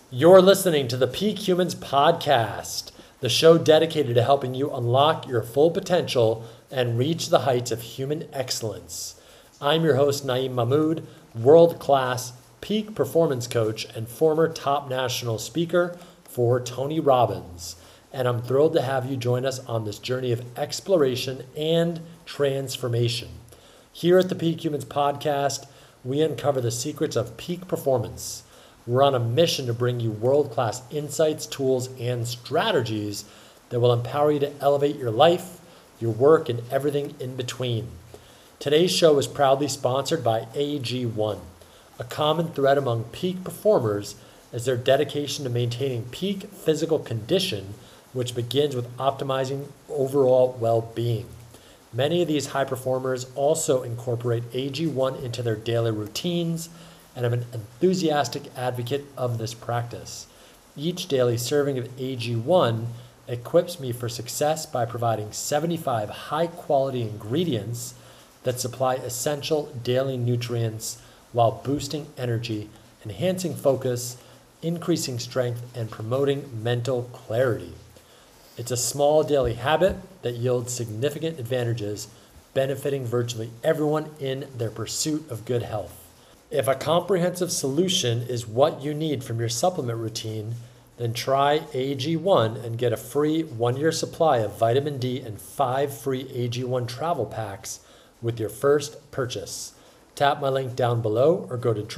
You're listening to the Peak Humans Podcast, the show dedicated to helping you unlock your full potential and reach the heights of human excellence. I'm your host, Naeem Mahmood, world-class peak performance coach and former top national speaker for Tony Robbins. And I'm thrilled to have you join us on this journey of exploration and transformation. Here at the Peak Humans Podcast, we uncover the secrets of peak performance. We're on a mission to bring you world-class insights, tools, and strategies that will empower you to elevate your life, your work, and everything in between. Today's show is proudly sponsored by AG1. A common thread among peak performers is their dedication to maintaining peak physical condition, which begins with optimizing overall well-being. Many of these high performers also incorporate AG1 into their daily routines, and I'm an enthusiastic advocate of this practice. Each daily serving of AG1 equips me for success by providing 75 high-quality ingredients that supply essential daily nutrients while boosting energy, enhancing focus, increasing strength, and promoting mental clarity. It's a small daily habit that yields significant advantages, benefiting virtually everyone in their pursuit of good health. If a comprehensive solution is what you need from your supplement routine, then try AG1 and get a free 1-year supply of vitamin D and 5 free AG1 travel packs with your first purchase. Tap my link down below or go to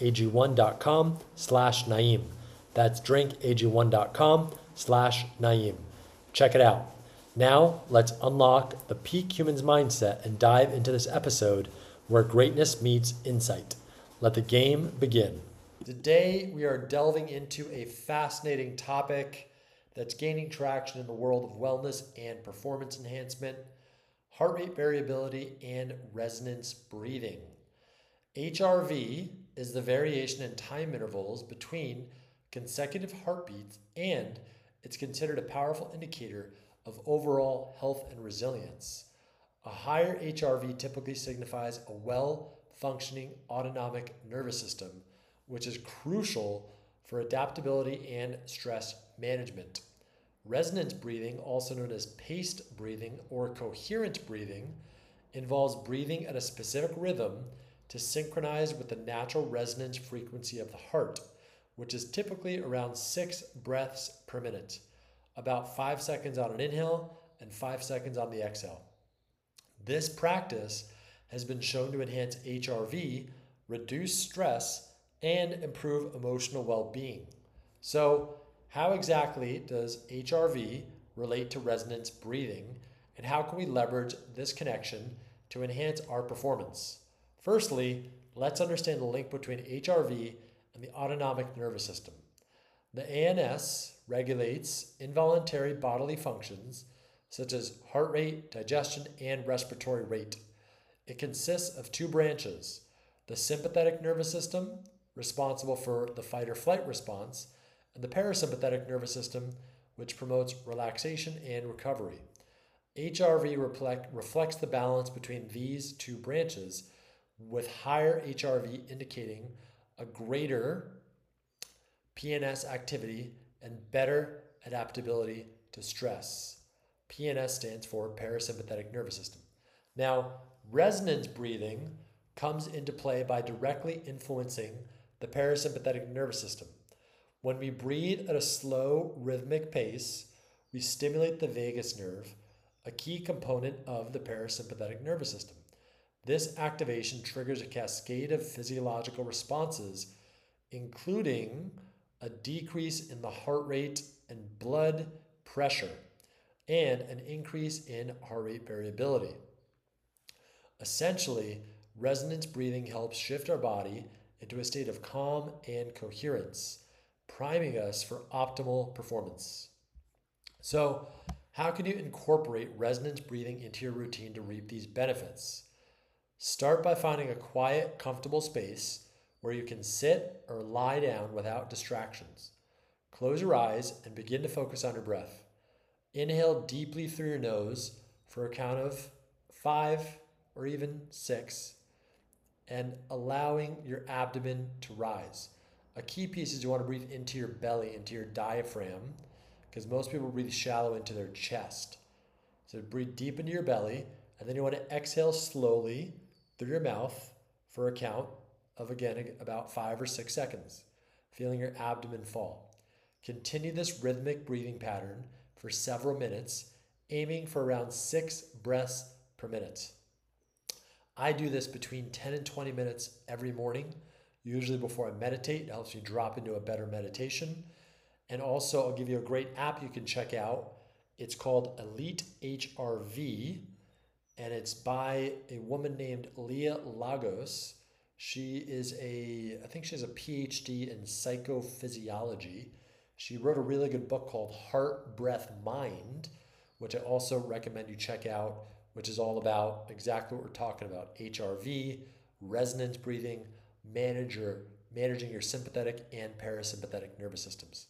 drinkag1.com/Naeem. That's drinkag1.com/Naeem. Check it out. Now, let's unlock the peak humans mindset and dive into this episode where greatness meets insight. Let the game begin. Today, we are delving into a fascinating topic that's gaining traction in the world of wellness and performance enhancement: heart rate variability and resonance breathing. HRV is the variation in time intervals between consecutive heartbeats, and it's considered a powerful indicator of overall health and resilience. A higher HRV typically signifies a well-functioning autonomic nervous system, which is crucial for adaptability and stress management. Resonance breathing, also known as paced breathing or coherent breathing, involves breathing at a specific rhythm to synchronize with the natural resonance frequency of the heart, which is typically around 6 breaths per minute, about 5 seconds on an inhale and 5 seconds on the exhale. This practice has been shown to enhance HRV, reduce stress, and improve emotional well-being. So, how exactly does HRV relate to resonance breathing, and how can we leverage this connection to enhance our performance? Firstly, let's understand the link between HRV and the autonomic nervous system. The ANS regulates involuntary bodily functions such as heart rate, digestion, and respiratory rate. It consists of 2 branches: the sympathetic nervous system, responsible for the fight or flight response, and the parasympathetic nervous system, which promotes relaxation and recovery. HRV reflects the balance between these 2 branches, with higher HRV indicating a greater PNS activity and better adaptability to stress. PNS stands for parasympathetic nervous system. Now, resonance breathing comes into play by directly influencing the parasympathetic nervous system. When we breathe at a slow, rhythmic pace, we stimulate the vagus nerve, a key component of the parasympathetic nervous system. This activation triggers a cascade of physiological responses, including a decrease in the heart rate and blood pressure, and an increase in heart rate variability. Essentially, resonance breathing helps shift our body into a state of calm and coherence, priming us for optimal performance. So, how can you incorporate resonance breathing into your routine to reap these benefits? Start by finding a quiet, comfortable space where you can sit or lie down without distractions. Close your eyes and begin to focus on your breath. Inhale deeply through your nose for a count of 5 or even 6, and allowing your abdomen to rise. a key piece is you want to breathe into your belly, into your diaphragm, because most people breathe shallow into their chest. So breathe deep into your belly, and then you want to exhale slowly through your mouth for a count of, again, about 5 or 6 seconds, feeling your abdomen fall. Continue this rhythmic breathing pattern for several minutes, aiming for around 6 breaths per minute. I do this between 10 and 20 minutes every morning, usually before I meditate. It helps me drop into a better meditation. And also, I'll give you a great app you can check out. It's called Elite HRV, and it's by a woman named Leah Lagos. She is I think she has a PhD in psychophysiology. She wrote a really good book called Heart, Breath, Mind, which I also recommend you check out, which is all about exactly what we're talking about: HRV, resonance breathing, managing your sympathetic and parasympathetic nervous systems.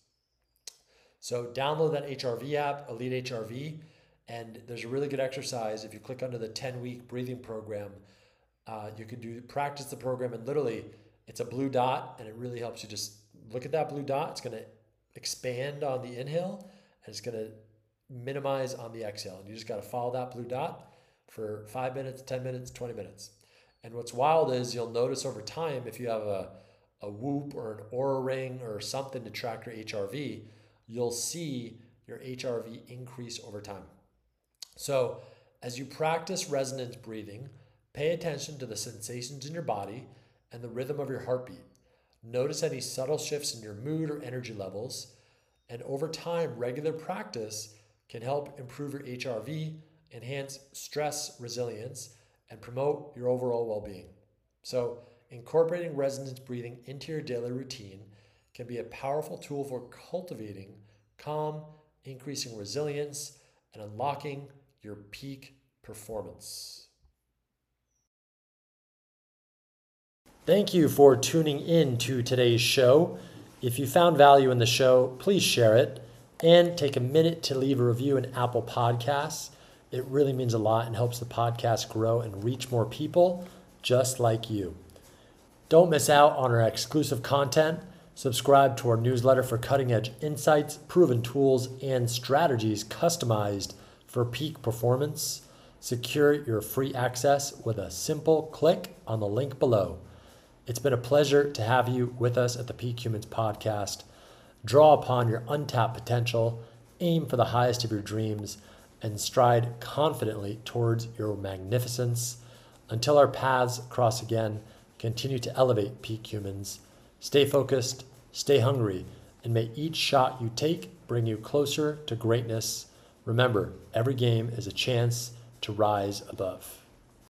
So download that HRV app, Elite HRV, and there's a really good exercise. If you click under the 10-week breathing program, you can practice the program, and literally it's a blue dot, and it really helps you just look at that blue dot. It's going to expand on the inhale, and it's going to minimize on the exhale. And you just got to follow that blue dot for 5 minutes, 10 minutes, 20 minutes. And what's wild is you'll notice over time, if you have a Whoop or an Oura Ring or something to track your HRV, you'll see your HRV increase over time. So as you practice resonance breathing, pay attention to the sensations in your body and the rhythm of your heartbeat. Notice any subtle shifts in your mood or energy levels. And over time, regular practice can help improve your HRV, enhance stress resilience, and promote your overall well-being. So incorporating resonance breathing into your daily routine can be a powerful tool for cultivating calm, increasing resilience, and unlocking your peak performance. Thank you for tuning in to today's show. If you found value in the show, please share it and take a minute to leave a review in Apple Podcasts. It really means a lot and helps the podcast grow and reach more people just like you. Don't miss out on our exclusive content. Subscribe to our newsletter for cutting-edge insights, proven tools, and strategies customized for peak performance. Secure your free access with a simple click on the link below. It's been a pleasure to have you with us at the Peak Humans podcast. Draw upon your untapped potential, aim for the highest of your dreams, and stride confidently towards your magnificence. Until our paths cross again, continue to elevate Peak Humans. Stay focused, stay hungry, and may each shot you take bring you closer to greatness. Remember, every game is a chance to rise above.